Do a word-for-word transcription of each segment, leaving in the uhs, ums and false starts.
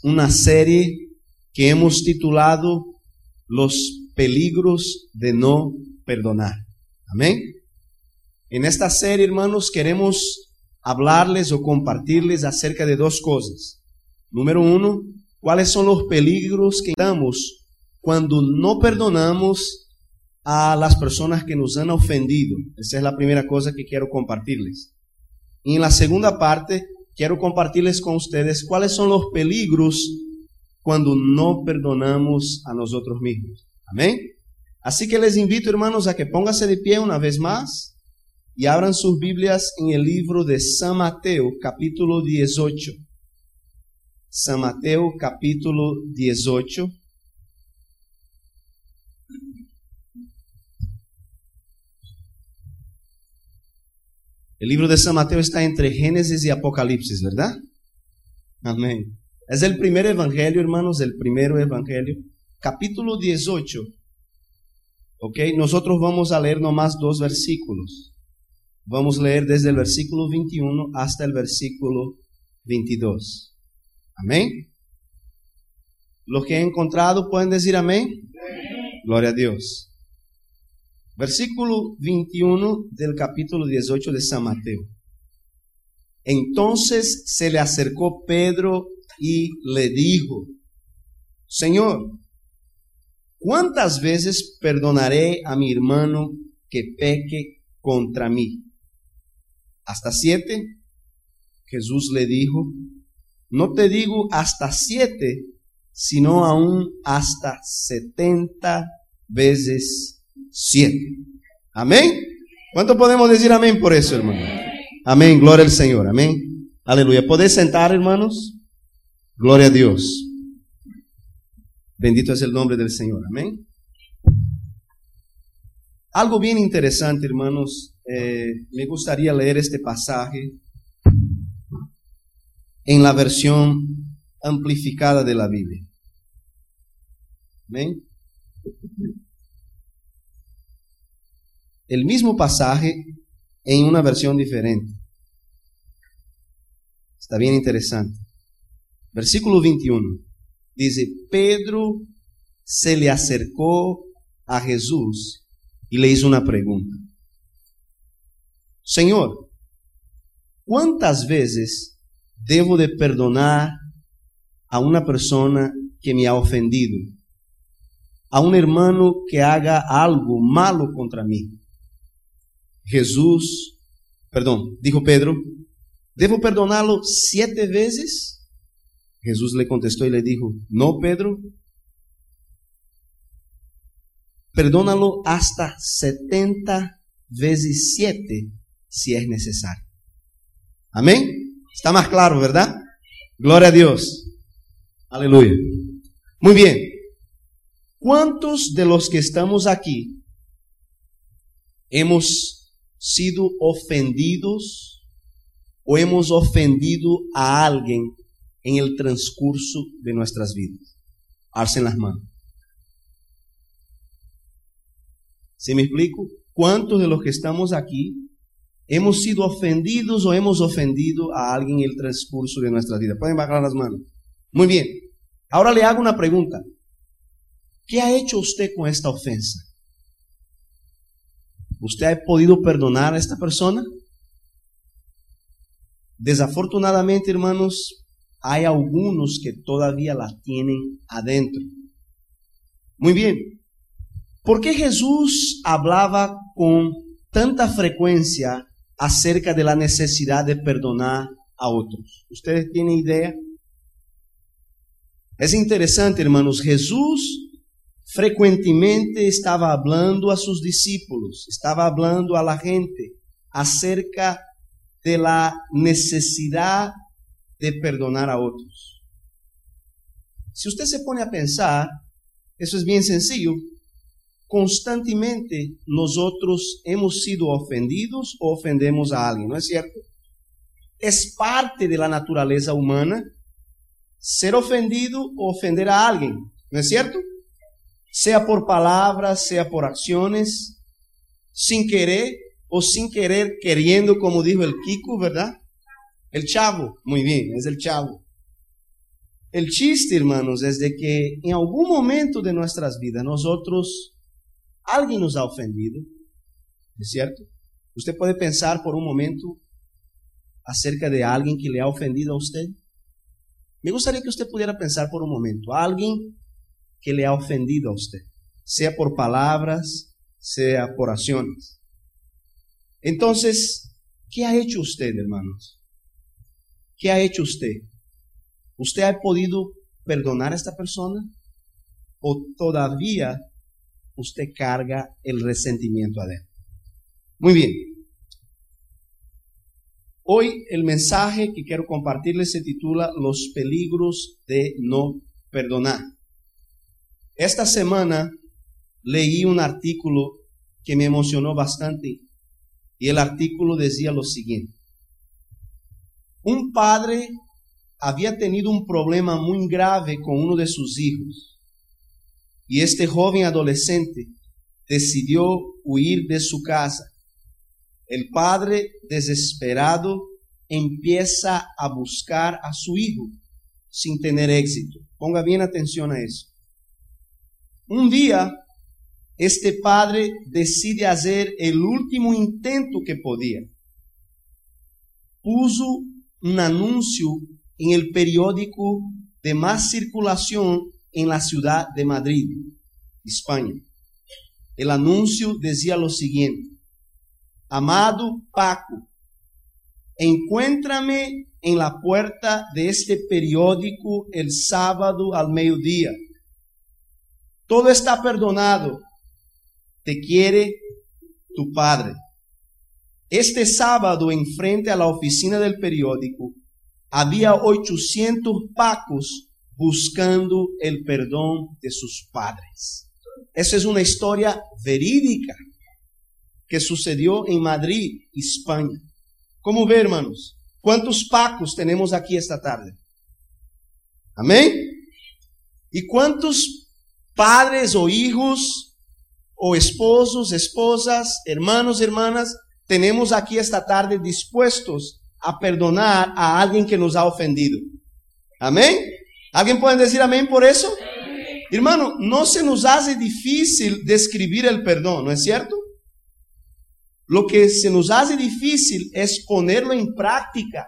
una serie que hemos titulado Los peligros de no perdonar. Amén. En esta serie, hermanos, queremos hablarles o compartirles acerca de dos cosas. Número uno, cuáles son los peligros que estamos cuando no perdonamos a las personas que nos han ofendido. Esa es la primera cosa que quiero compartirles. Y en la segunda parte, quiero compartirles con ustedes cuáles son los peligros cuando no perdonamos a nosotros mismos. Amén. Así que les invito, hermanos, a que pónganse de pie una vez más y abran sus Biblias en el libro de San Mateo, capítulo dieciocho. San Mateo, capítulo dieciocho. El libro de San Mateo está entre Génesis y Apocalipsis, ¿verdad? Amén. Es el primer evangelio, hermanos, el primero evangelio. Capítulo dieciocho. Ok, nosotros vamos a leer nomás dos versículos. Vamos a leer desde el versículo veintiuno hasta el versículo veintidós. Amén. Los que he encontrado pueden decir amén. Amén. Gloria a Dios. Versículo veintiuno del capítulo dieciocho de San Mateo. Entonces se le acercó Pedro y le dijo: Señor, ¿cuántas veces perdonaré a mi hermano que peque contra mí? ¿Hasta siete? Jesús le dijo: no te digo hasta siete, sino aún hasta setenta veces siete. Amén. ¿Cuánto podemos decir amén por eso, hermano? Amén. Gloria al Señor. Amén. Aleluya. ¿Podés sentar, hermanos? Gloria a Dios. Bendito es el nombre del Señor. Amén. Algo bien interesante, hermanos. Eh, me gustaría leer este pasaje en la versión amplificada de la Biblia. Amén. El mismo pasaje en una versión diferente. Está bien interesante. Versículo veintiuno. Dice: Pedro se le acercó a Jesús y le hizo una pregunta. Señor, ¿cuántas veces debo de perdonar a una persona que me ha ofendido? A un hermano que haga algo malo contra mí. Jesús, perdón, dijo Pedro, ¿debo perdonarlo siete veces? Jesús le contestó y le dijo: no, Pedro, perdónalo hasta setenta veces siete si es necesario. Amén. Está más claro, ¿verdad? Gloria a Dios. Aleluya. Muy bien. ¿Cuántos de los que estamos aquí hemos sido ofendidos o hemos ofendido a alguien en el transcurso de nuestras vidas? Alcen las manos. ¿Sí me explico? ¿Cuántos de los que estamos aquí hemos sido ofendidos o hemos ofendido a alguien en el transcurso de nuestra vida? Pueden bajar las manos. Muy bien. Ahora le hago una pregunta. ¿Qué ha hecho usted con esta ofensa? ¿Usted ha podido perdonar a esta persona? Desafortunadamente, hermanos, hay algunos que todavía la tienen adentro. Muy bien. ¿Por qué Jesús hablaba con tanta frecuencia acerca de la necesidad de perdonar a otros? ¿Ustedes tienen idea? Es interesante, hermanos. Jesús frecuentemente estaba hablando a sus discípulos, estaba hablando a la gente acerca de la necesidad de perdonar a otros. Si usted se pone a pensar, eso es bien sencillo. Constantemente nosotros hemos sido ofendidos o ofendemos a alguien, ¿no es cierto? Es parte de la naturaleza humana ser ofendido o ofender a alguien, ¿no es cierto? Sea por palabras, sea por acciones, sin querer o sin querer, queriendo, como dijo el Kiko, ¿verdad? El Chavo, muy bien, es el Chavo. El chiste, hermanos, es de que en algún momento de nuestras vidas nosotros, alguien nos ha ofendido, ¿es cierto? Usted puede pensar por un momento acerca de alguien que le ha ofendido a usted. Me gustaría que usted pudiera pensar por un momento, alguien que le ha ofendido a usted, sea por palabras, sea por acciones. Entonces, ¿qué ha hecho usted, hermanos? ¿Qué ha hecho usted? ¿Usted ha podido perdonar a esta persona? ¿O todavía usted carga el resentimiento adentro? Muy bien. Hoy el mensaje que quiero compartirles se titula Los peligros de no perdonar. Esta semana leí un artículo que me emocionó bastante y el artículo decía lo siguiente. Un padre había tenido un problema muy grave con uno de sus hijos y este joven adolescente decidió huir de su casa. El padre, desesperado, empieza a buscar a su hijo sin tener éxito. Ponga bien atención a eso. Un día, este padre decide hacer el último intento que podía. Puso un anuncio en el periódico de más circulación en la ciudad de Madrid, España. El anuncio decía lo siguiente: amado Paco, encuéntrame en la puerta de este periódico el sábado al mediodía. Todo está perdonado. Te quiere tu padre. Este sábado, enfrente a la oficina del periódico, había ochocientos pacos buscando el perdón de sus padres. Esa es una historia verídica que sucedió en Madrid, España. ¿Cómo ve, hermanos? ¿Cuántos pacos tenemos aquí esta tarde? Amén. ¿Y cuántos padres o hijos o esposos, esposas, hermanos, hermanas tenemos aquí esta tarde dispuestos a perdonar a alguien que nos ha ofendido? Amén. ¿Alguien puede decir amén por eso? Amén. Hermano, no se nos hace difícil describir el perdón, ¿no es cierto? Lo que se nos hace difícil es ponerlo en práctica.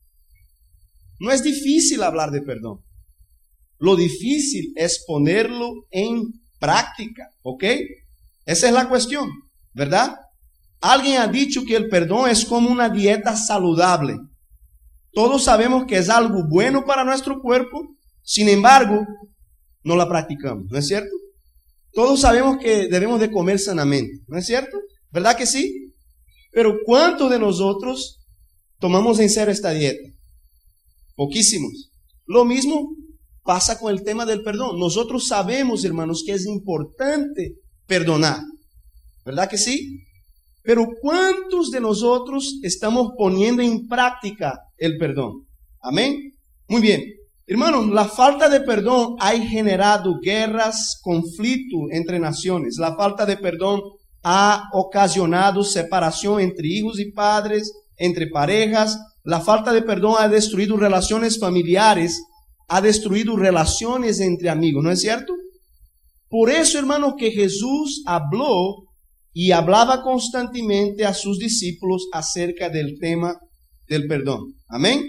No es difícil hablar de perdón. Lo difícil es ponerlo en práctica, ¿ok? Esa es la cuestión, ¿verdad? Alguien ha dicho que el perdón es como una dieta saludable. Todos sabemos que es algo bueno para nuestro cuerpo, sin embargo, no la practicamos, ¿no es cierto? Todos sabemos que debemos de comer sanamente, ¿no es cierto? ¿Verdad que sí? Pero ¿cuántos de nosotros tomamos en serio esta dieta? Poquísimos. Lo mismo pasa con el tema del perdón. Nosotros sabemos, hermanos, que es importante perdonar, ¿verdad que sí? Pero ¿cuántos de nosotros estamos poniendo en práctica el perdón? Amén. Muy bien. Hermanos, la falta de perdón ha generado guerras, conflictos entre naciones. La falta de perdón ha ocasionado separación entre hijos y padres, entre parejas. La falta de perdón ha destruido relaciones familiares, ha destruido relaciones entre amigos, ¿no es cierto? Por eso, hermanos, que Jesús habló y hablaba constantemente a sus discípulos acerca del tema del perdón. Amén.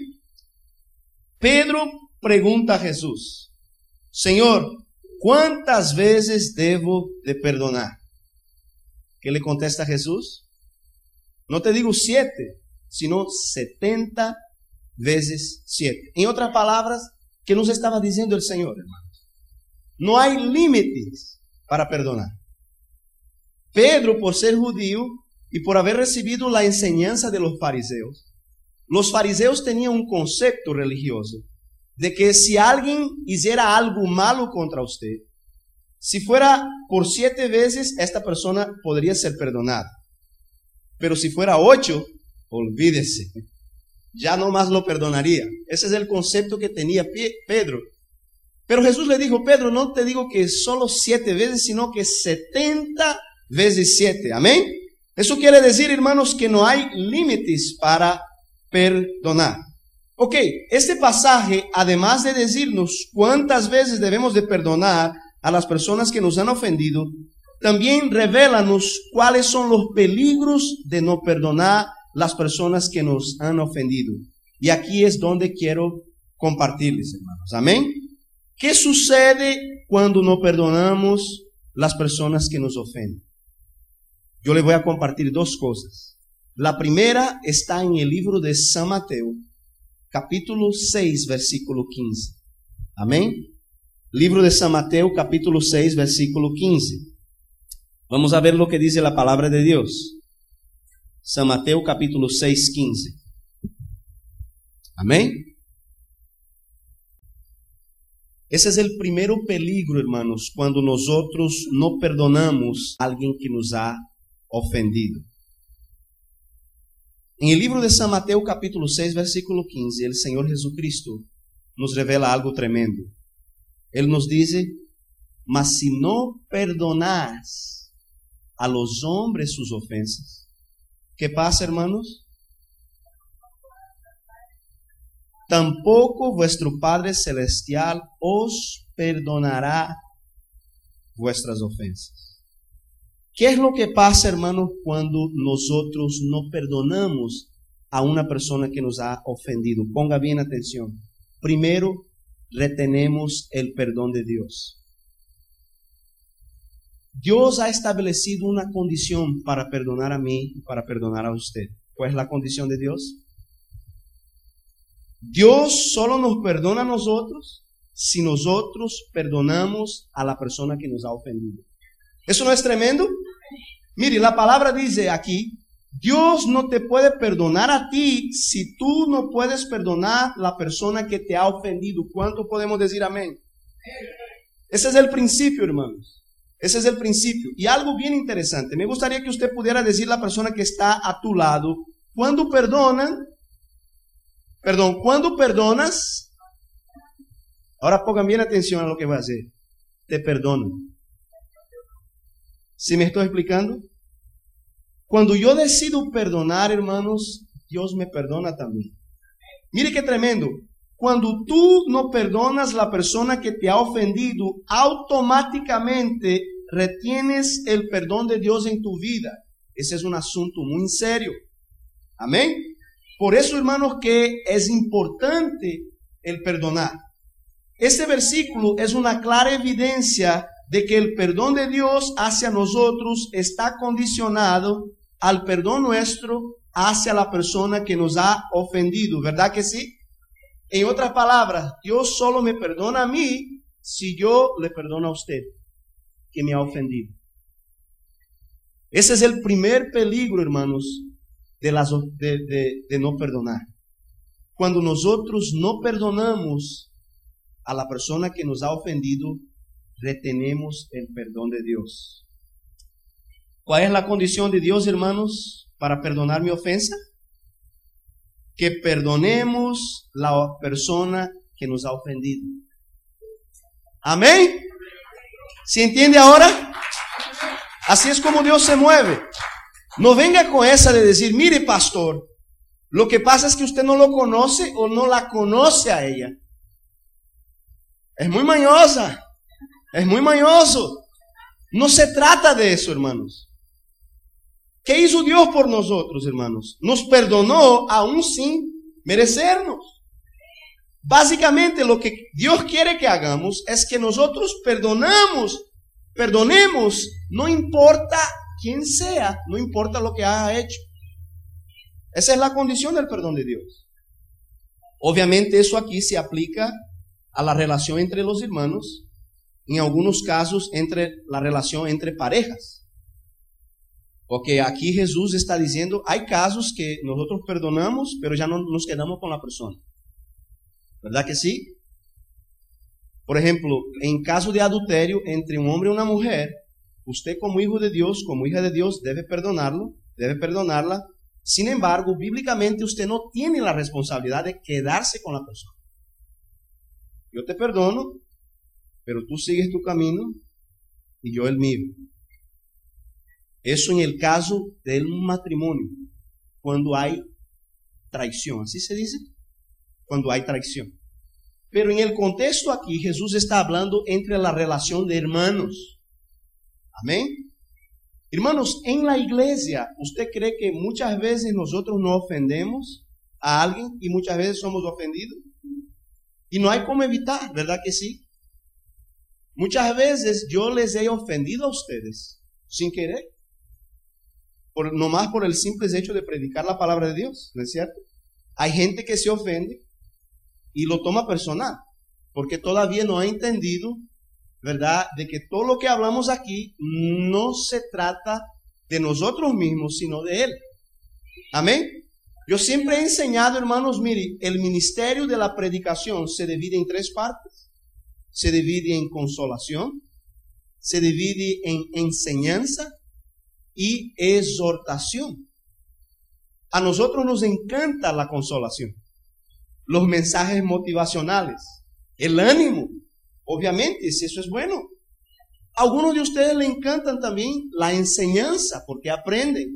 Pedro pregunta a Jesús: Señor, ¿cuántas veces debo de perdonar? ¿Qué le contesta Jesús? No te digo siete, sino setenta veces siete. En otras palabras, ¿qué nos estaba diciendo el Señor, hermanos? No hay límites para perdonar. Pedro, por ser judío y por haber recibido la enseñanza de los fariseos, los fariseos tenían un concepto religioso de que si alguien hiciera algo malo contra usted, si fuera por siete veces, esta persona podría ser perdonada. Pero si fuera ocho, olvídese, ya no más lo perdonaría. Ese es el concepto que tenía Pedro. Pero Jesús le dijo: Pedro, no te digo que solo siete veces, sino que setenta veces siete. Amén. Eso quiere decir, hermanos, que no hay límites para perdonar. Ok, este pasaje, además de decirnos cuántas veces debemos de perdonar a las personas que nos han ofendido, también revélanos cuáles son los peligros de no perdonar las personas que nos han ofendido. Y aquí es donde quiero compartirles, hermanos. Amén. ¿Qué sucede cuando no perdonamos las personas que nos ofenden? Yo les voy a compartir dos cosas. La primera está en el libro de San Mateo, capítulo seis, versículo quince. Amén. Libro de San Mateo, capítulo seis, versículo quince. Vamos a ver lo que dice la palabra de Dios. San Mateo, capítulo seis, quince. Amén. Ese es el primer peligro, hermanos, cuando nosotros no perdonamos a alguien que nos ha ofendido. En el libro de San Mateo, capítulo seis, versículo quince, el Señor Jesucristo nos revela algo tremendo. Él nos dice: mas si no perdonás a los hombres sus ofensas, ¿qué pasa, hermanos? Tampoco vuestro Padre Celestial os perdonará vuestras ofensas. ¿Qué es lo que pasa, hermanos, cuando nosotros no perdonamos a una persona que nos ha ofendido? Ponga bien atención. Primero, retenemos el perdón de Dios. Dios ha establecido una condición para perdonar a mí y para perdonar a usted. ¿Cuál es la condición de Dios? Dios solo nos perdona a nosotros si nosotros perdonamos a la persona que nos ha ofendido. ¿Eso no es tremendo? Mire, la palabra dice aquí: Dios no te puede perdonar a ti si tú no puedes perdonar a la persona que te ha ofendido. ¿Cuánto podemos decir amén? Ese es el principio, hermanos. Ese es el principio. Y algo bien interesante. Me gustaría que usted pudiera decir a la persona que está a tu lado: ¿cuándo perdonan? Perdón, ¿cuándo perdonas? Ahora pongan bien atención a lo que voy a hacer. Te perdono. ¿Sí me estoy explicando? Cuando yo decido perdonar, hermanos, Dios me perdona también. Mire qué tremendo. Cuando tú no perdonas a la persona que te ha ofendido, automáticamente retienes el perdón de Dios en tu vida. Ese es un asunto muy serio. Amén. Por eso, hermanos, que es importante el perdonar. Este versículo es una clara evidencia de que el perdón de Dios hacia nosotros está condicionado al perdón nuestro hacia la persona que nos ha ofendido. ¿Verdad que sí? En otras palabras, Dios solo me perdona a mí si yo le perdono a usted que me ha ofendido. Ese es el primer peligro, hermanos, de, las, de, de, de no perdonar. Cuando nosotros no perdonamos a la persona que nos ha ofendido, retenemos el perdón de Dios. ¿Cuál es la condición de Dios, hermanos, para perdonar mi ofensa? Que perdonemos la persona que nos ha ofendido. Amén. ¿Se entiende ahora? Así es como Dios se mueve. No venga con esa de decir: mire, pastor, lo que pasa es que usted no lo conoce o no la conoce a ella. Es muy mañosa. Es muy mañoso. No se trata de eso, hermanos. ¿Qué hizo Dios por nosotros, hermanos? Nos perdonó aún sin merecernos. Básicamente lo que Dios quiere que hagamos es que nosotros perdonamos, perdonemos, no importa quién sea, no importa lo que haya hecho. Esa es la condición del perdón de Dios. Obviamente eso aquí se aplica a la relación entre los hermanos, en algunos casos entre la relación entre parejas. Porque aquí Jesús está diciendo, hay casos que nosotros perdonamos, pero ya no nos quedamos con la persona. ¿Verdad que sí? Por ejemplo, en caso de adulterio entre un hombre y una mujer, usted como hijo de Dios, como hija de Dios, debe perdonarlo, debe perdonarla. Sin embargo, bíblicamente usted no tiene la responsabilidad de quedarse con la persona. Yo te perdono, pero tú sigues tu camino y yo el mío. Eso en el caso del matrimonio, cuando hay traición, ¿así se dice? cuando hay traición. Pero en el contexto aquí, Jesús está hablando entre la relación de hermanos. Amén. Hermanos, en la iglesia, ¿usted cree que muchas veces nosotros no ofendemos a alguien y muchas veces somos ofendidos? Y no hay cómo evitar, ¿verdad que sí? Muchas veces yo les he ofendido a ustedes sin querer, por, nomás por el simple hecho de predicar la palabra de Dios, ¿no es cierto? Hay gente que se ofende y lo toma personal, porque todavía no ha entendido, ¿verdad?, de que todo lo que hablamos aquí no se trata de nosotros mismos, sino de Él. Amén. Yo siempre he enseñado, hermanos, mire, el ministerio de la predicación se divide en tres partes. Se divide en consolación, se divide en enseñanza y exhortación. A nosotros nos encanta la consolación, los mensajes motivacionales, el ánimo. Obviamente, si eso es bueno. A algunos de ustedes les encantan también la enseñanza porque aprenden.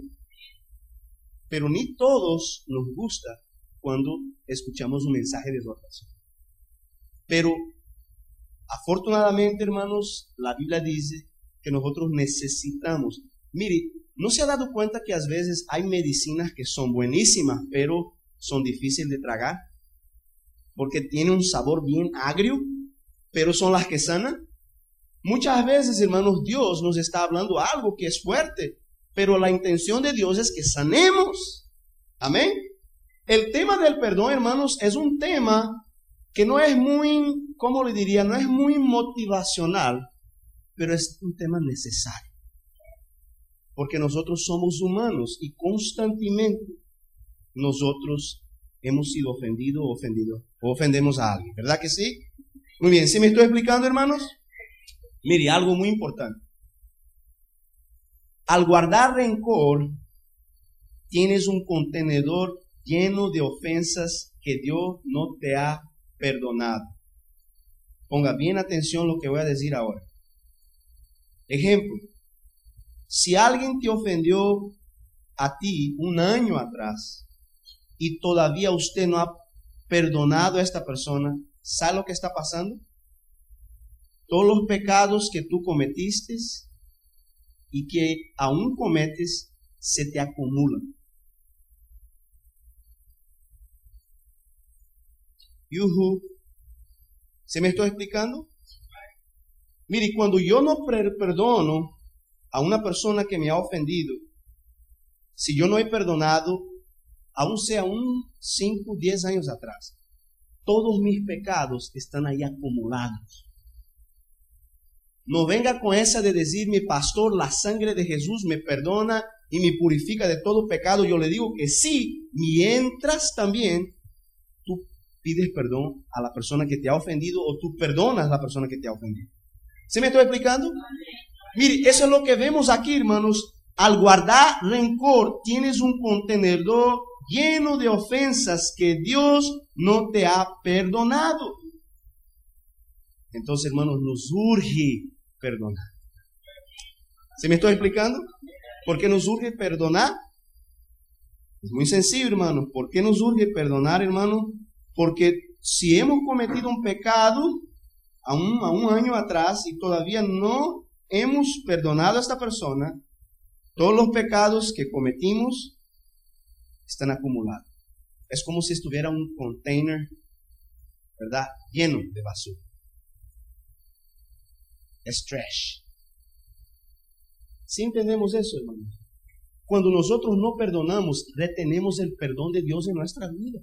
Pero ni todos nos gusta cuando escuchamos un mensaje de exhortación. Pero afortunadamente, hermanos, la Biblia dice que nosotros necesitamos. Mire, ¿no se ha dado cuenta que a veces hay medicinas que son buenísimas, pero son difíciles de tragar? Porque tienen un sabor bien agrio, pero son las que sanan. Muchas veces, hermanos, Dios nos está hablando algo que es fuerte, pero la intención de Dios es que sanemos. Amén. El tema del perdón, hermanos, es un tema que no es muy, ¿cómo le diría? No es muy motivacional, pero es un tema necesario. Porque nosotros somos humanos y constantemente nosotros hemos sido ofendidos o ofendidos o ofendemos a alguien, ¿verdad que sí? Muy bien, ¿sí me estoy explicando, hermanos? Mire, algo muy importante. Al guardar rencor, tienes un contenedor lleno de ofensas que Dios no te ha perdonado. Ponga bien atención a lo que voy a decir ahora. Ejemplo, si alguien te ofendió a ti un año atrás y todavía usted no ha perdonado a esta persona, ¿sabe lo que está pasando? Todos los pecados que tú cometiste y que aún cometes se te acumulan. Yuhu. ¿Se me estoy explicando? Mire, cuando yo no perdono a una persona que me ha ofendido, si yo no he perdonado, aún sea un cinco, diez años atrás, todos mis pecados están ahí acumulados. No venga con esa de decirme, pastor, la sangre de Jesús me perdona y me purifica de todo pecado. Yo le digo que sí, mientras también tú pides perdón a la persona que te ha ofendido o tú perdonas a la persona que te ha ofendido. ¿Se me estoy explicando? Mire, eso es lo que vemos aquí, hermanos. Al guardar rencor, tienes un contenedor lleno de ofensas que Dios no te ha perdonado. Entonces, hermanos, nos urge perdonar. ¿Se me estoy explicando? ¿Por qué nos urge perdonar? Es muy sencillo, hermanos. ¿Por qué nos urge perdonar, hermanos? Porque si hemos cometido un pecado a un, a un año atrás y todavía no hemos perdonado a esta persona, todos los pecados que cometimos están acumulados. Es como si estuviera un container, ¿verdad?, lleno de basura. Es trash. ¿Sí entendemos eso, hermanos? Cuando nosotros no perdonamos, retenemos el perdón de Dios en nuestra vida.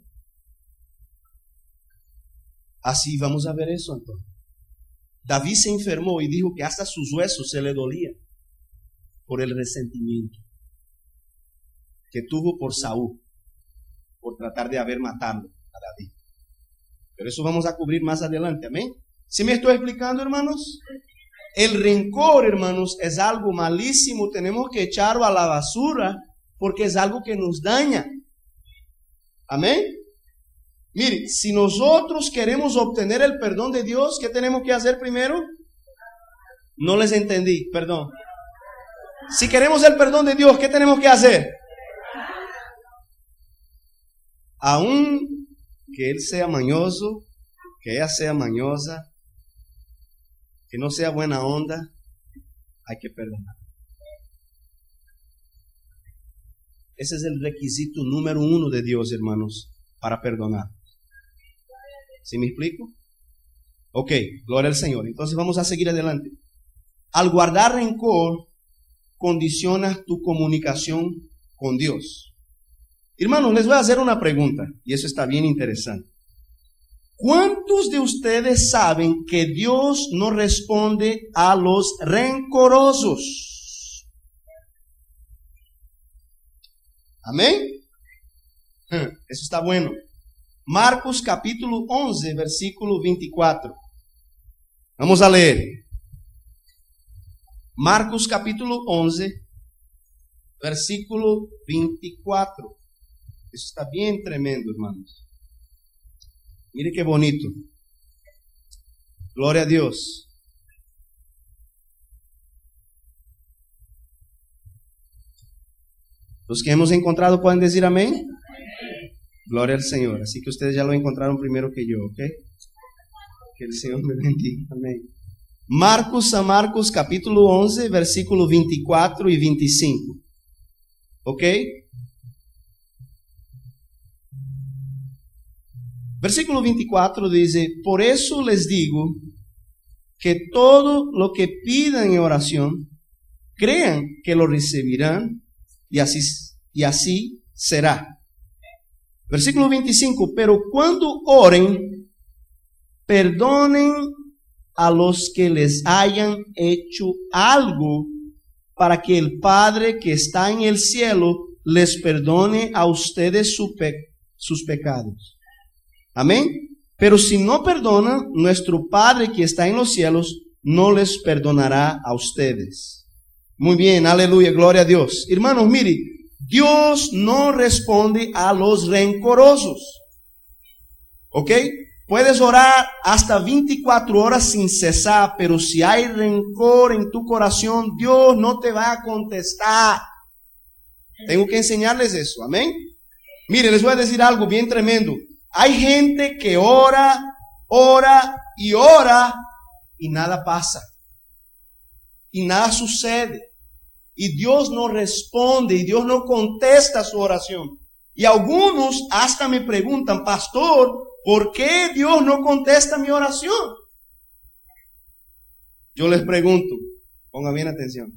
Así vamos a ver eso, Antonio. David se enfermó y dijo que hasta sus huesos se le dolían por el resentimiento que tuvo por Saúl, por tratar de haber matado a David. Pero eso vamos a cubrir más adelante, amén. ¿Sí me estoy explicando, hermanos? El rencor, hermanos, es algo malísimo. Tenemos que echarlo a la basura porque es algo que nos daña. Amén. Mire, si nosotros queremos obtener el perdón de Dios, ¿qué tenemos que hacer primero? No les entendí, perdón. Si queremos el perdón de Dios, ¿qué tenemos que hacer? Aún que él sea mañoso, que ella sea mañosa, que no sea buena onda, hay que perdonar. Ese es el requisito número uno de Dios, hermanos, para perdonar. ¿Sí me explico? Ok, gloria al Señor. Entonces vamos a seguir adelante. Al guardar rencor, condicionas tu comunicación con Dios. Hermanos, les voy a hacer una pregunta, y eso está bien interesante. ¿Cuántos de ustedes saben que Dios no responde a los rencorosos? Amén. Eso está bueno. Marcos capítulo once, versículo veinticuatro. Vamos a leer. Marcos capítulo once, versículo veinticuatro. Eso está bien tremendo, hermanos. Mire qué bonito. Gloria a Dios. Los que hemos encontrado pueden decir amén. Amén. Gloria al Señor. Así que ustedes ya lo encontraron primero que yo, ¿ok? Que el Señor me bendiga. Amén. Marcos a Marcos capítulo once, versículo veinticuatro y veinticinco. ¿Ok? Versículo veinticuatro dice: por eso les digo que todo lo que pidan en oración, crean que lo recibirán y así, y así será. Versículo veinticinco, pero cuando oren, perdonen a los que les hayan hecho algo, para que el Padre que está en el cielo les perdone a ustedes su pe- sus pecados. Amén. Pero si no perdonan, nuestro Padre que está en los cielos no les perdonará a ustedes. Muy bien, aleluya, gloria a Dios. Hermanos, mire, Dios no responde a los rencorosos. ¿Ok? Puedes orar hasta veinticuatro horas sin cesar, pero si hay rencor en tu corazón, Dios no te va a contestar. Tengo que enseñarles eso, amén. Mire, les voy a decir algo bien tremendo. Hay gente que ora, ora y ora y nada pasa. Y nada sucede. Y Dios no responde y Dios no contesta su oración. Y algunos hasta me preguntan: pastor, ¿por qué Dios no contesta mi oración? Yo les pregunto, pongan bien atención.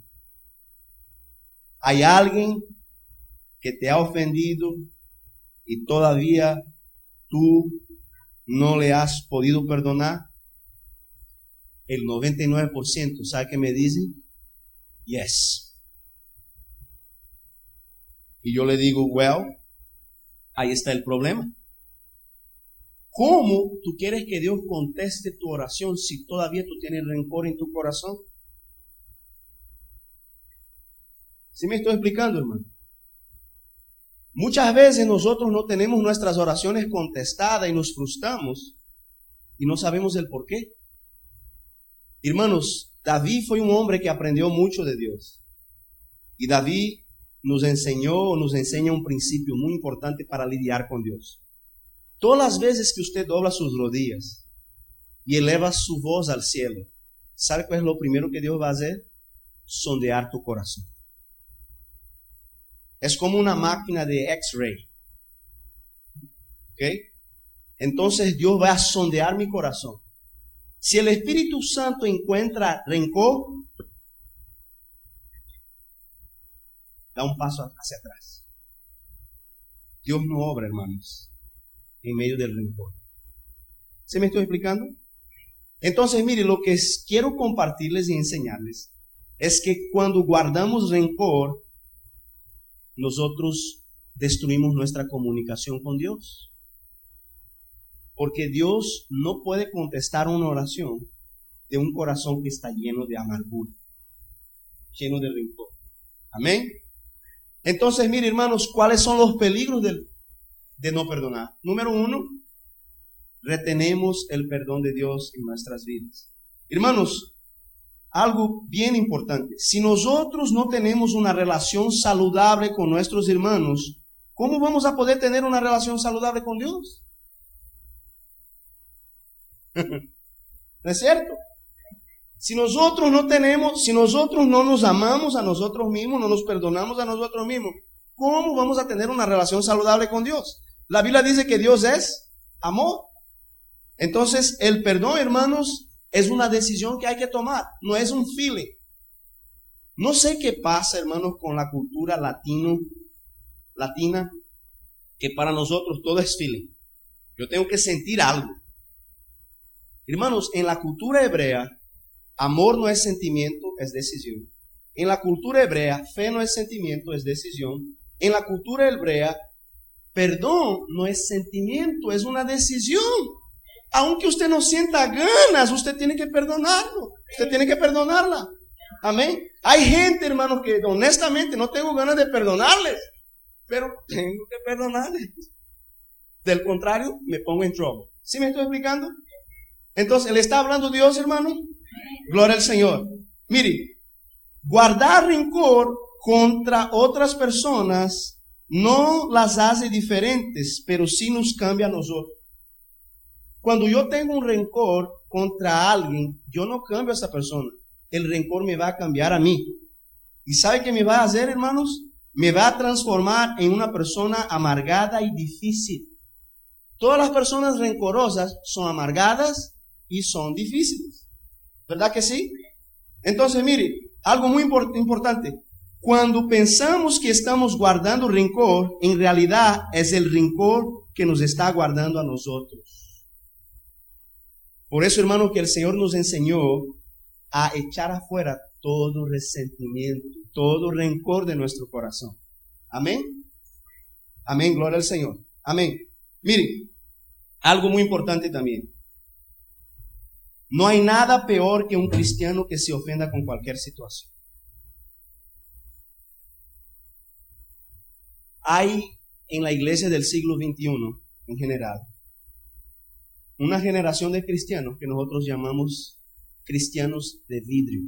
¿Hay alguien que te ha ofendido y todavía tú no le has podido perdonar? El noventa y nueve por ciento, ¿sabe qué me dice? Yes. Y yo le digo, well, ahí está el problema. ¿Cómo tú quieres que Dios conteste tu oración si todavía tú tienes rencor en tu corazón? ¿Sí me estoy explicando, hermano? Muchas veces nosotros no tenemos nuestras oraciones contestadas y nos frustramos y no sabemos el por qué. Hermanos, David fue un hombre que aprendió mucho de Dios. Y David nos enseñó, nos enseña un principio muy importante para lidiar con Dios. Todas las veces que usted dobla sus rodillas y eleva su voz al cielo, ¿sabe cuál es lo primero que Dios va a hacer? Sondear tu corazón. Es como una máquina de X-ray. ¿Ok? Entonces Dios va a sondear mi corazón. Si el Espíritu Santo encuentra rencor, da un paso hacia atrás. Dios no obra, hermanos, en medio del rencor. ¿Se me estoy explicando? Entonces, mire, lo que quiero compartirles y enseñarles es que cuando guardamos rencor, nosotros destruimos nuestra comunicación con Dios. Porque Dios no puede contestar una oración de un corazón que está lleno de amargura, lleno de rencor. Amén. Entonces, mire, hermanos, ¿cuáles son los peligros de, de no perdonar? Número uno, retenemos el perdón de Dios en nuestras vidas. Hermanos, algo bien importante. Si nosotros no tenemos una relación saludable con nuestros hermanos, ¿cómo vamos a poder tener una relación saludable con Dios? ¿No es cierto? Si nosotros no tenemos, si nosotros no nos amamos a nosotros mismos, no nos perdonamos a nosotros mismos, ¿cómo vamos a tener una relación saludable con Dios? La Biblia dice que Dios es amor. Entonces, el perdón, hermanos, es una decisión que hay que tomar, no es un feeling. No sé qué pasa, hermanos, con la cultura latino, latina, que para nosotros todo es feeling. Yo tengo que sentir algo. Hermanos, en la cultura hebrea, amor no es sentimiento, es decisión. En la cultura hebrea, fe no es sentimiento, es decisión. En la cultura hebrea, perdón no es sentimiento, es una decisión. Aunque usted no sienta ganas, usted tiene que perdonarlo. Usted tiene que perdonarla. Amén. Hay gente, hermanos, que honestamente no tengo ganas de perdonarles, pero tengo que perdonarles. Del contrario, me pongo en trouble. ¿Sí me estoy explicando? Entonces, ¿le está hablando Dios, hermano? Gloria al Señor. Mire, guardar rencor contra otras personas no las hace diferentes, pero sí nos cambia a nosotros. Cuando yo tengo un rencor contra alguien, yo no cambio a esa persona. El rencor me va a cambiar a mí. ¿Y sabe qué me va a hacer, hermanos? Me va a transformar en una persona amargada y difícil. Todas las personas rencorosas son amargadas y son difíciles. ¿Verdad que sí? Entonces, mire, algo muy import- importante. Cuando pensamos que estamos guardando rencor, en realidad es el rencor que nos está guardando a nosotros. Por eso, hermano, que el Señor nos enseñó a echar afuera todo resentimiento, todo rencor de nuestro corazón. Amén. Amén, gloria al Señor. Amén. Mire, algo muy importante también. No hay nada peor que un cristiano que se ofenda con cualquier situación. Hay en la iglesia del siglo veintiuno, en general, una generación de cristianos que nosotros llamamos cristianos de vidrio.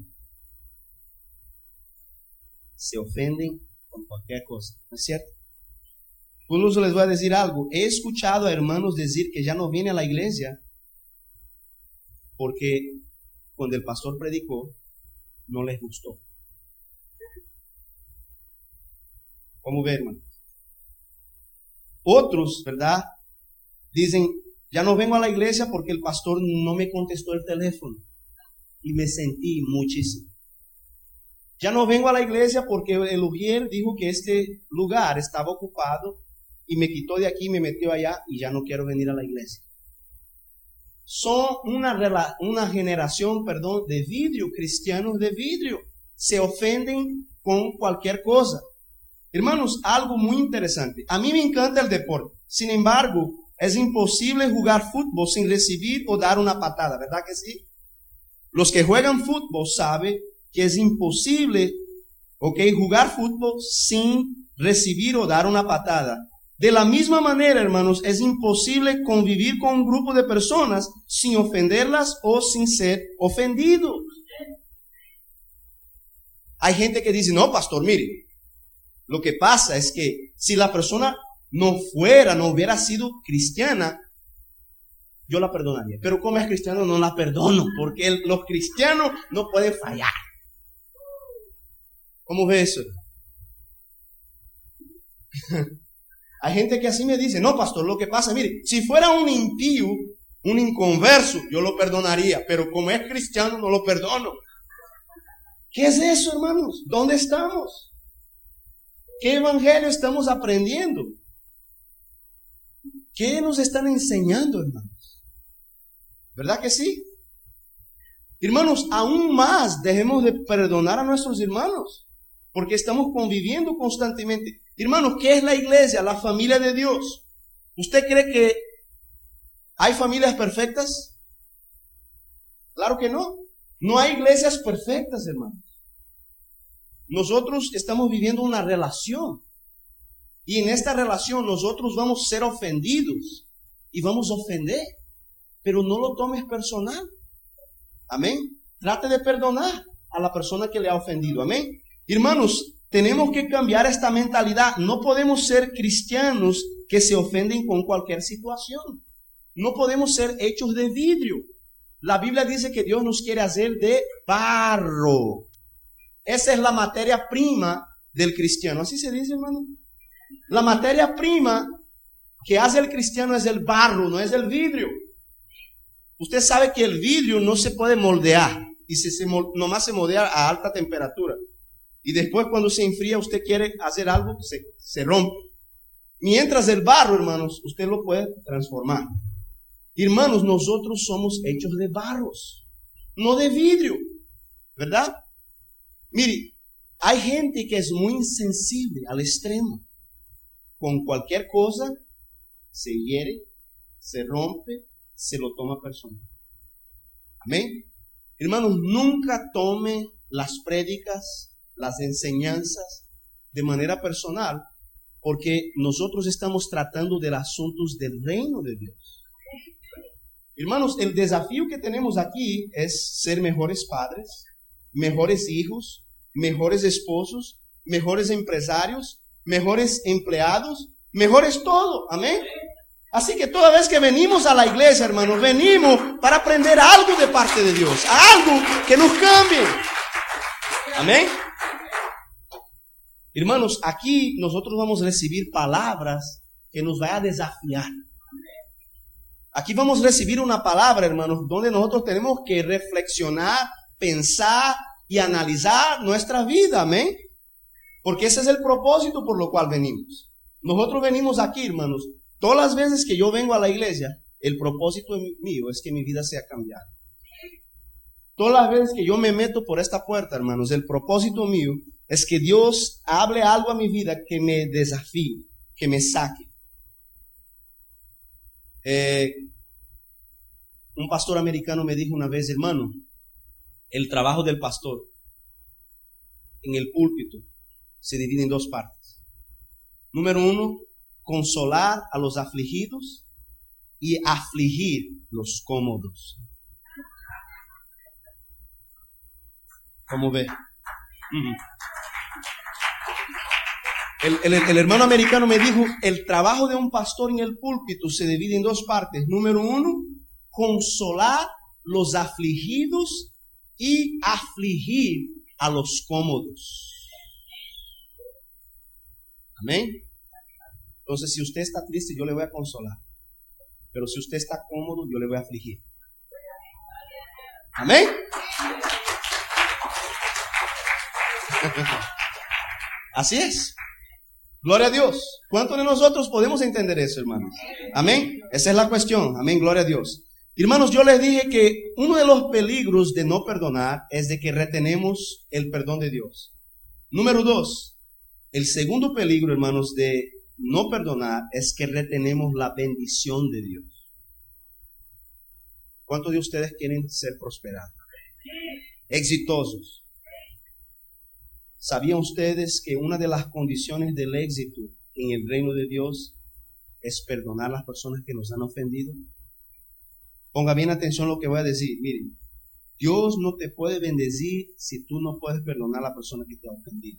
Se ofenden con cualquier cosa, ¿no es cierto? Uno se les va a decir algo. He escuchado a hermanos decir que ya no viene a la iglesia porque cuando el pastor predicó no les gustó. ¿Cómo ve, hermano? Otros, ¿verdad? Dicen, ya no vengo a la iglesia porque el pastor no me contestó el teléfono y me sentí muchísimo. Ya no vengo a la iglesia porque el ujier dijo que este lugar estaba ocupado y me quitó de aquí y me metió allá y ya no quiero venir a la iglesia. Son una, una generación, perdón, de vidrio, cristianos de vidrio. Se ofenden con cualquier cosa. Hermanos, algo muy interesante. A mí me encanta el deporte. Sin embargo, es imposible jugar fútbol sin recibir o dar una patada, ¿verdad que sí? Los que juegan fútbol saben que es imposible, ok, jugar fútbol sin recibir o dar una patada. De la misma manera, hermanos, es imposible convivir con un grupo de personas sin ofenderlas o sin ser ofendidos. Hay gente que dice, no, pastor, mire, lo que pasa es que si la persona no fuera, no hubiera sido cristiana, yo la perdonaría. Pero como es cristiano, no la perdono, porque el, los cristianos no pueden fallar. ¿Cómo ves eso? Hay gente que así me dice, no, pastor, lo que pasa, mire, si fuera un impío, un inconverso, yo lo perdonaría, pero como es cristiano, no lo perdono. ¿Qué es eso, hermanos? ¿Dónde estamos? ¿Qué evangelio estamos aprendiendo? ¿Qué nos están enseñando, hermanos? ¿Verdad que sí? Hermanos, aún más dejemos de perdonar a nuestros hermanos, porque estamos conviviendo constantemente. Hermanos, ¿qué es la iglesia? La familia de Dios. ¿Usted cree que hay familias perfectas? Claro que no. No hay iglesias perfectas, hermanos. Nosotros estamos viviendo una relación. Y en esta relación nosotros vamos a ser ofendidos. Y vamos a ofender. Pero no lo tomes personal. Amén. Trate de perdonar a la persona que le ha ofendido. Amén. Hermanos, tenemos que cambiar esta mentalidad. No podemos ser cristianos que se ofenden con cualquier situación. No podemos ser hechos de vidrio. La Biblia dice que Dios nos quiere hacer de barro. Esa es la materia prima del cristiano. ¿Así se dice, hermano? La materia prima que hace el cristiano es el barro, no es el vidrio. Usted sabe que el vidrio no se puede moldear. Y se, se, nomás se moldea a alta temperatura. Y después cuando se enfría, usted quiere hacer algo, se, se rompe. Mientras el barro, hermanos, usted lo puede transformar. Hermanos, nosotros somos hechos de barros, no de vidrio, ¿verdad? Mire, hay gente que es muy insensible al extremo. Con cualquier cosa se hiere, se rompe, se lo toma personal. Amén. Hermanos, nunca tome las prédicas, las enseñanzas de manera personal, porque nosotros estamos tratando de los asuntos del reino de Dios. Hermanos, el desafío que tenemos aquí es ser mejores padres, mejores hijos, mejores esposos, mejores empresarios, mejores empleados, mejores todo. Amén. Así que toda vez que venimos a la iglesia, hermanos, venimos para aprender algo de parte de Dios, algo que nos cambie. Amén. Hermanos, aquí nosotros vamos a recibir palabras que nos vayan a desafiar. Aquí vamos a recibir una palabra, hermanos, donde nosotros tenemos que reflexionar, pensar y analizar nuestra vida, amén. Porque ese es el propósito por lo cual venimos. Nosotros venimos aquí, hermanos, todas las veces que yo vengo a la iglesia, el propósito mío es que mi vida sea cambiada. Todas las veces que yo me meto por esta puerta, hermanos, el propósito mío es que Dios hable algo a mi vida que me desafíe, que me saque. Eh, un pastor americano me dijo una vez, hermano, el trabajo del pastor en el púlpito se divide en dos partes. Número uno, consolar a los afligidos y afligir los cómodos. ¿Cómo ve? Uh-huh. El, el, el hermano americano me dijo, el trabajo de un pastor en el púlpito se divide en dos partes. Número uno, consolar los afligidos y afligir a los cómodos. Amén. Entonces, si usted está triste, yo le voy a consolar. Pero si usted está cómodo, yo le voy a afligir. Amén. Así es. Gloria a Dios. ¿Cuántos de nosotros podemos entender eso, hermanos? Amén. Esa es la cuestión. Amén. Gloria a Dios. Hermanos, yo les dije que uno de los peligros de no perdonar es de que retenemos el perdón de Dios. Número dos, el segundo peligro, hermanos, de no perdonar es que retenemos la bendición de Dios. ¿Cuántos de ustedes quieren ser prosperados? Exitosos. ¿Sabían ustedes que una de las condiciones del éxito en el reino de Dios es perdonar a las personas que nos han ofendido? Ponga bien atención a lo que voy a decir. Miren, Dios no te puede bendecir si tú no puedes perdonar a la persona que te ha ofendido.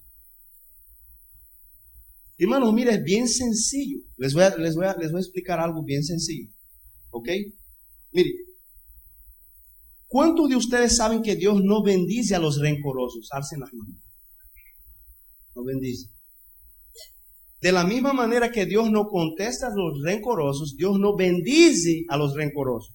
Hermanos, mire, es bien sencillo. Les voy a, les voy a, les voy a explicar algo bien sencillo. ¿Ok? Mire, ¿cuántos de ustedes saben que Dios no bendice a los rencorosos? Alcen las manos. No bendice. De la misma manera que Dios no contesta a los rencorosos, Dios no bendice a los rencorosos.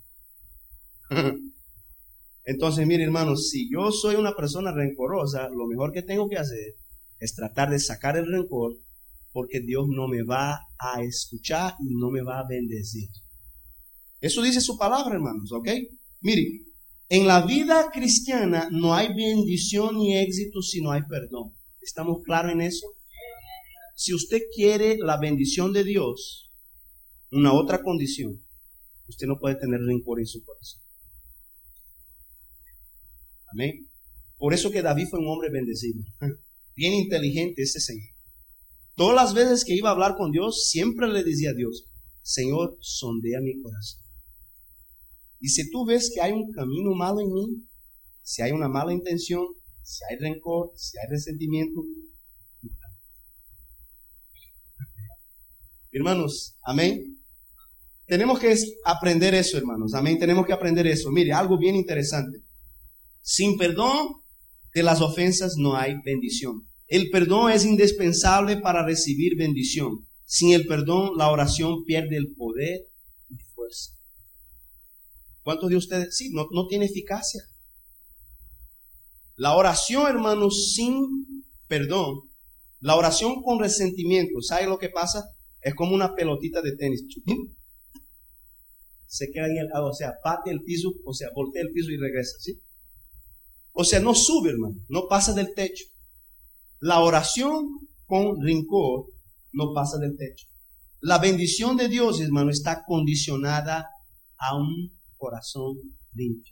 Entonces, mire, hermanos, si yo soy una persona rencorosa, lo mejor que tengo que hacer es tratar de sacar el rencor, porque Dios no me va a escuchar y no me va a bendecir. Eso dice su palabra, hermanos, ¿ok? Mire, en la vida cristiana no hay bendición ni éxito si no hay perdón. ¿Estamos claros en eso? Si usted quiere la bendición de Dios, una otra condición, usted no puede tener rencor en su corazón. Amén. Por eso que David fue un hombre bendecido. Bien inteligente ese Señor. Todas las veces que iba a hablar con Dios, siempre le decía a Dios, Señor, sondea mi corazón. Y si tú ves que hay un camino malo en mí, si hay una mala intención, si hay rencor, si hay resentimiento, hermanos, amén. Tenemos que aprender eso, hermanos. Amén. Tenemos que aprender eso. Mire, algo bien interesante. Sin perdón de las ofensas no hay bendición. El perdón es indispensable para recibir bendición. Sin el perdón, la oración pierde el poder y fuerza. ¿Cuántos de ustedes? Sí, no, no tiene eficacia. La oración, hermanos, sin perdón, la oración con resentimiento, ¿sabe lo que pasa? Es como una pelotita de tenis. Se queda en el, o sea, patea el piso, o sea, voltea el piso y regresa, ¿sí? O sea, no sube, hermano, no pasa del techo. La oración con rencor no pasa del techo. La bendición de Dios, hermano, está condicionada a un corazón limpio.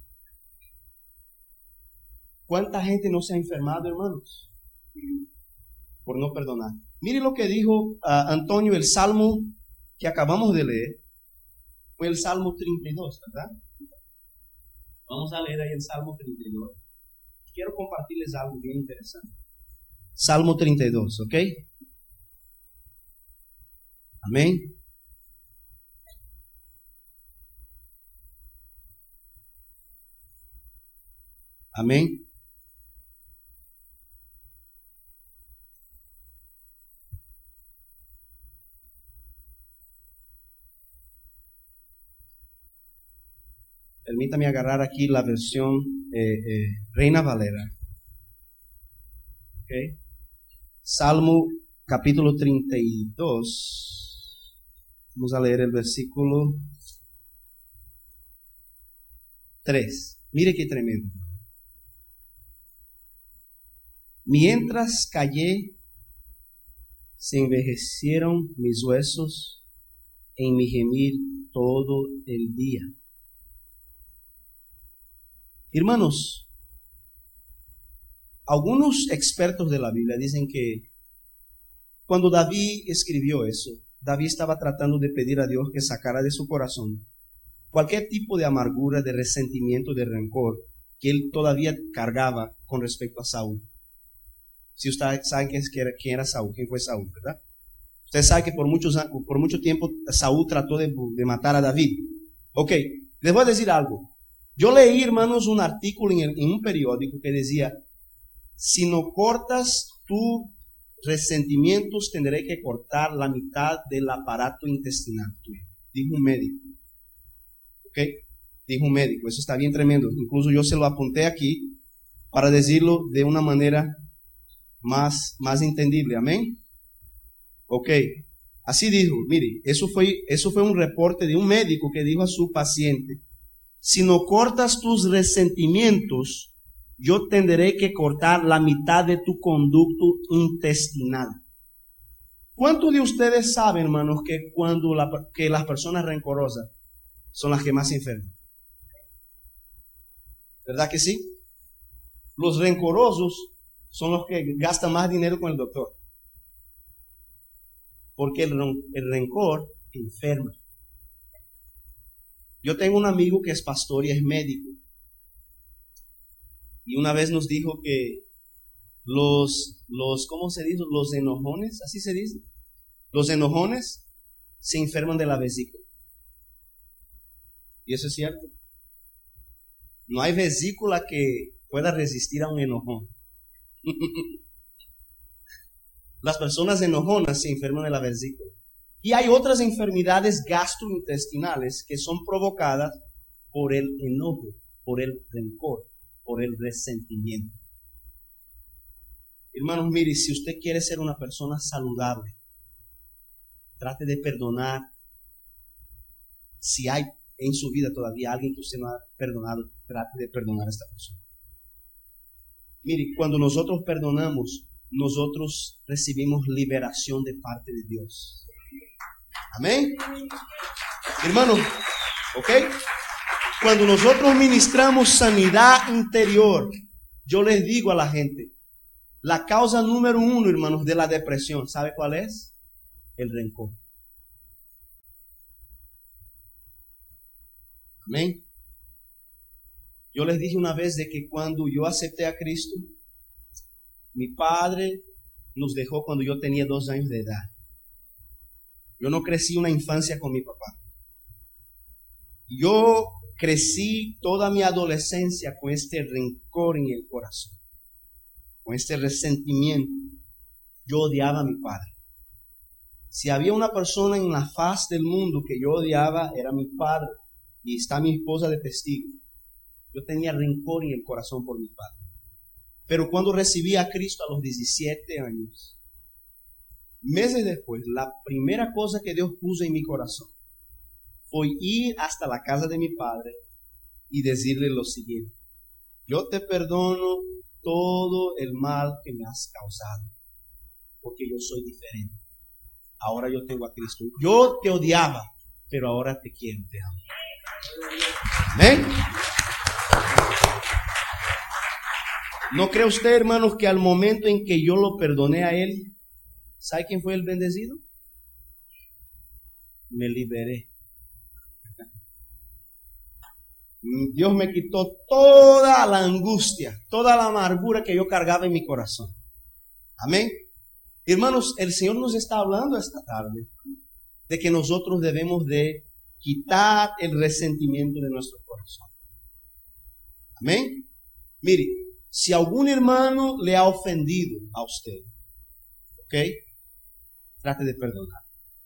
¿Cuánta gente no se ha enfermado, hermanos? Por no perdonar. Mire lo que dijo uh, Antonio, el salmo que acabamos de leer. Fue el Salmo treinta y dos, ¿verdad? Vamos a leer ahí el Salmo treinta y dos. Quiero compartirles algo bien interesante. Salmo treinta y dos, ¿ok? Amén. Amén. Permítame agarrar aquí la versión eh, eh, Reina Valera. Okay. Salmo capítulo treinta y dos. Vamos a leer el versículo tres. Mire qué tremendo. Mientras callé, se envejecieron mis huesos en mi gemir todo el día. Hermanos, algunos expertos de la Biblia dicen que cuando David escribió eso, David estaba tratando de pedir a Dios que sacara de su corazón cualquier tipo de amargura, de resentimiento, de rencor que él todavía cargaba con respecto a Saúl. Si ustedes saben quién era Saúl, quién fue Saúl, ¿verdad? Ustedes saben que por, muchos, por mucho tiempo Saúl trató de, de matar a David. Ok, les voy a decir algo. Yo leí, hermanos, un artículo en, el, en un periódico que decía, si no cortas tus resentimientos, tendré que cortar la mitad del aparato intestinal tuyo. Dijo un médico. ¿Ok? Dijo un médico. Eso está bien tremendo. Incluso yo se lo apunté aquí para decirlo de una manera más, más entendible. Amén. Ok. Así dijo. Mire, eso fue, eso fue un reporte de un médico que dijo a su paciente, si no cortas tus resentimientos, yo tendré que cortar la mitad de tu conducto intestinal. ¿Cuántos de ustedes saben, hermanos, que cuando la, que las personas rencorosas son las que más se enferman? ¿Verdad que sí? Los rencorosos son los que gastan más dinero con el doctor. Porque el, el rencor enferma. Yo tengo un amigo que es pastor y es médico. Y una vez nos dijo que los, los, ¿cómo se dice? Los enojones, así se dice. Los enojones se enferman de la vesícula. Y eso es cierto. No hay vesícula que pueda resistir a un enojón. Las personas enojonas se enferman de la vesícula. Y hay otras enfermedades gastrointestinales que son provocadas por el enojo, por el rencor, por el resentimiento. Hermanos, mire, si usted quiere ser una persona saludable, trate de perdonar. Si hay en su vida todavía alguien que usted no ha perdonado, trate de perdonar a esta persona. Mire, cuando nosotros perdonamos, nosotros recibimos liberación de parte de Dios. Amén. Hermano, ¿ok? Cuando nosotros ministramos sanidad interior, yo les digo a la gente, la causa número uno, hermanos, de la depresión, ¿sabe cuál es? El rencor. Amén. Yo les dije una vez de que cuando yo acepté a Cristo, mi padre nos dejó cuando yo tenía dos años de edad. Yo no crecí una infancia con mi papá. Yo crecí toda mi adolescencia con este rencor en el corazón, con este resentimiento. Yo odiaba a mi padre. Si había una persona en la faz del mundo que yo odiaba, era mi padre. Y está mi esposa de testigo. Yo tenía rencor en el corazón por mi padre. Pero cuando recibí a Cristo a los diecisiete años, meses después, la primera cosa que Dios puso en mi corazón fue ir hasta la casa de mi padre y decirle lo siguiente: yo te perdono todo el mal que me has causado, porque yo soy diferente. Ahora yo tengo a Cristo. Yo te odiaba, pero ahora te quiero, te amo. ¿Amén? ¿No cree usted, hermanos, que al momento en que yo lo perdoné a él, ¿sabe quién fue el bendecido? Me liberé. Dios me quitó toda la angustia, toda la amargura que yo cargaba en mi corazón. Amén. Hermanos, el Señor nos está hablando esta tarde de que nosotros debemos de quitar el resentimiento de nuestro corazón. Amén. Mire, si algún hermano le ha ofendido a usted, ¿ok? Trate de perdonar.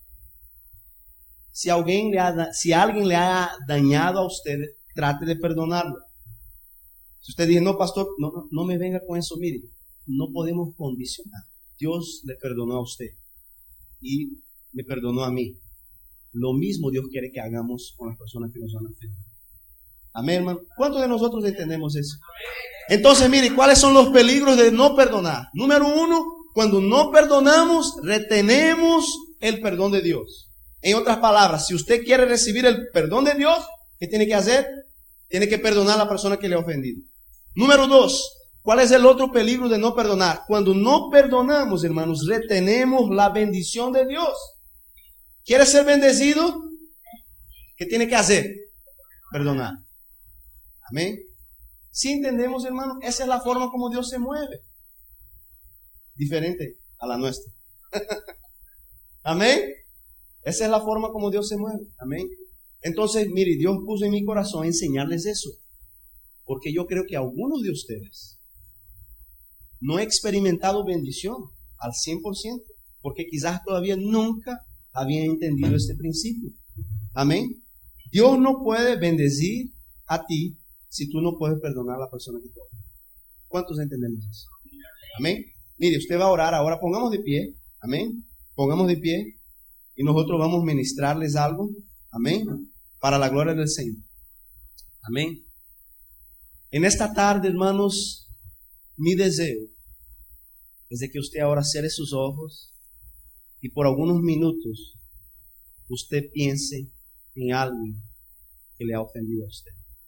Si alguien le ha, si alguien le ha dañado a usted, trate de perdonarlo. Si usted dice, no, pastor, no, no, no me venga con eso, mire, no podemos condicionar. Dios le perdonó a usted y me perdonó a mí. Lo mismo Dios quiere que hagamos con las personas que nos han ofendido. Amén, hermano. ¿Cuántos de nosotros entendemos eso? Entonces, mire, ¿cuáles son los peligros de no perdonar? Número uno, cuando no perdonamos, retenemos el perdón de Dios. En otras palabras, si usted quiere recibir el perdón de Dios, ¿qué tiene que hacer? Tiene que perdonar a la persona que le ha ofendido. Número dos, ¿cuál es el otro peligro de no perdonar? Cuando no perdonamos, hermanos, retenemos la bendición de Dios. ¿Quiere ser bendecido? ¿Qué tiene que hacer? Perdonar. Amén. Si entendemos, hermanos, esa es la forma como Dios se mueve. Diferente a la nuestra. Amén. Esa es la forma como Dios se mueve. Amén. Entonces, mire, Dios puso en mi corazón enseñarles eso. Porque yo creo que algunos de ustedes no he experimentado bendición al cien por ciento. Porque quizás todavía nunca habían entendido este principio. Amén. Dios no puede bendecir a ti si tú no puedes perdonar a la persona que te ofende. ¿Cuántos entendemos eso? Amén. Mire, usted va a orar ahora. Pongamos de pie. Amén. Pongamos de pie. Y nosotros vamos a ministrarles algo. Amén. Para la gloria del Señor. Amén. En esta tarde, hermanos, mi deseo es de que usted ahora cierre sus ojos y por algunos minutos usted piense en alguien que le ha ofendido a usted.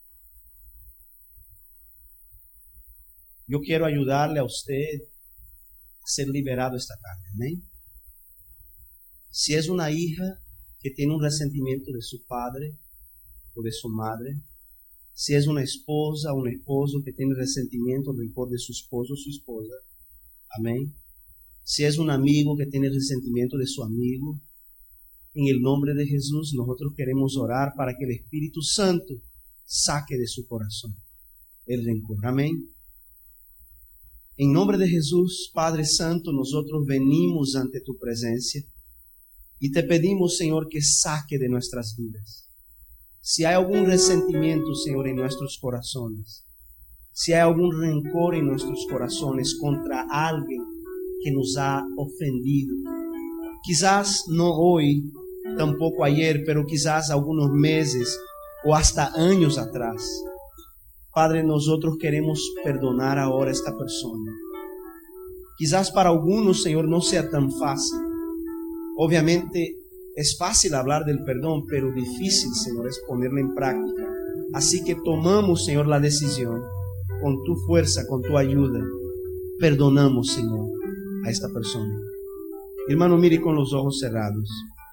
Yo quiero ayudarle a usted a ser liberado esta tarde. Amén. Si es una hija que tiene un resentimiento de su padre o de su madre, si es una esposa o un esposo que tiene resentimiento del rencor de su esposo o su esposa, amén. Si es un amigo que tiene resentimiento de su amigo, en el nombre de Jesús nosotros queremos orar para que el Espíritu Santo saque de su corazón el rencor. Amén. En nombre de Jesús, Padre Santo, nosotros venimos ante tu presencia y te pedimos, Señor, que saque de nuestras vidas. Si hay algún resentimiento, Señor, en nuestros corazones, si hay algún rencor en nuestros corazones contra alguien que nos ha ofendido, quizás no hoy, tampoco ayer, pero quizás algunos meses o hasta años atrás, Padre, nosotros queremos perdonar ahora a esta persona. Quizás para algunos, Señor, no sea tan fácil. Obviamente es fácil hablar del perdón, pero difícil, Señor, es ponerlo en práctica. Así que tomamos, Señor, la decisión, con tu fuerza, con tu ayuda, perdonamos, Señor, a esta persona. Hermano, mire con los ojos cerrados.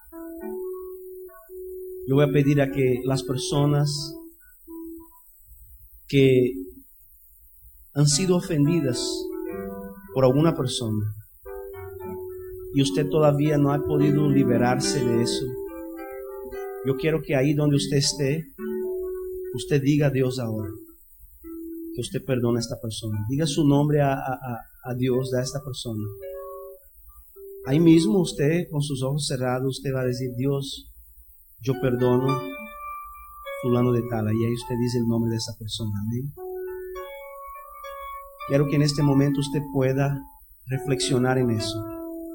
Yo voy a pedir a que las personas que han sido ofendidas por alguna persona y usted todavía no ha podido liberarse de eso, yo quiero que ahí donde usted esté, usted diga a Dios ahora que usted perdona a esta persona. Diga su nombre a, a, a Dios de esta persona. Ahí mismo usted, con sus ojos cerrados, usted va a decir: Dios, yo perdono fulano de tal. Y ahí usted dice el nombre de esa persona. Amén. Quiero que en este momento usted pueda reflexionar en eso.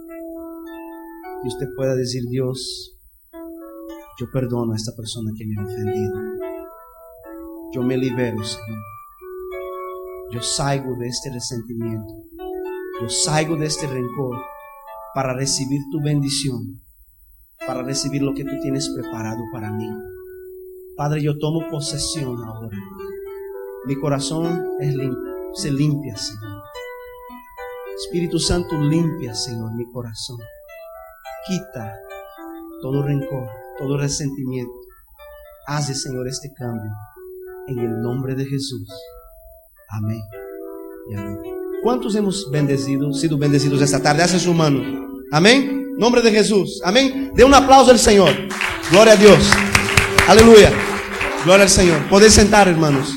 Y usted pueda decir: Dios, yo perdono a esta persona que me ha ofendido. Yo me libero, Señor. Yo salgo de este resentimiento. Yo salgo de este rencor para recibir tu bendición, para recibir lo que tú tienes preparado para mí. Padre, yo tomo posesión ahora. Mi corazón es limpio, se limpia, Señor. Espíritu Santo, limpia, Señor, mi corazón. Quita todo rencor, todo resentimiento. Hace, Señor, este cambio en el nombre de Jesús. Amén y amén. ¿Cuántos hemos bendecido, sido bendecidos esta tarde? Hace su mano. Amén. Nombre de Jesús. Amén. De un aplauso al Señor. Gloria a Dios. Aleluya. Gloria al Señor. Podéis sentar, hermanos.